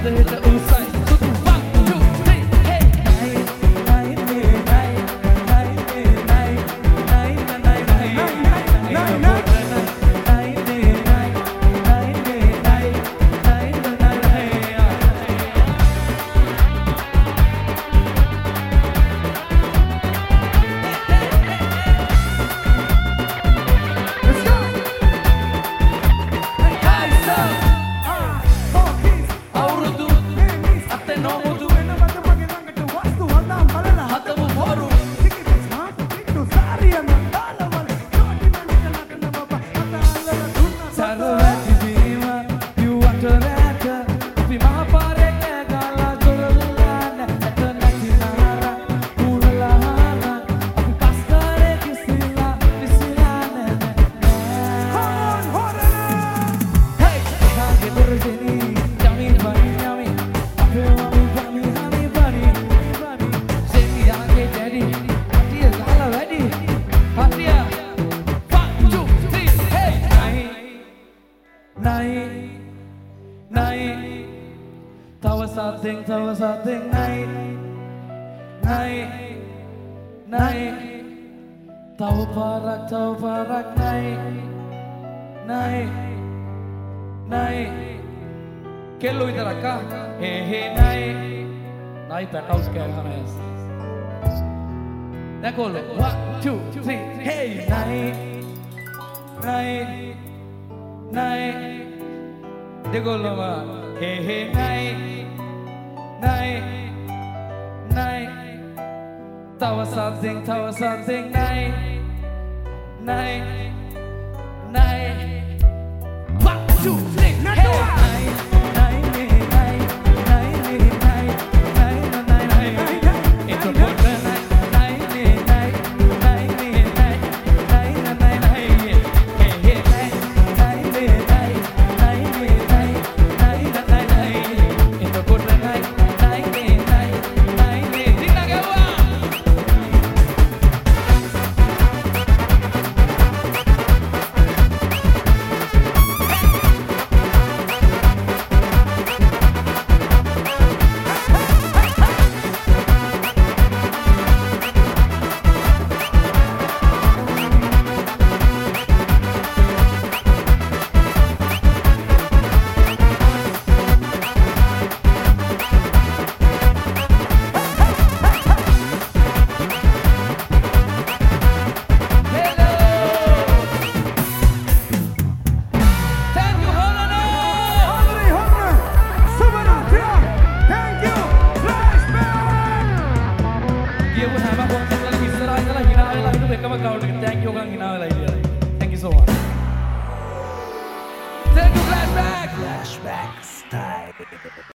Tawa sating naik tawa parak naik kello idhar akka he naik penthouse ke aana hai dekho lo 1 2 3 hey naik dekho lo ma he naik tawa sating naik 1 2 3 hey Thank you so much. Thank you, Flashback. Flashback style.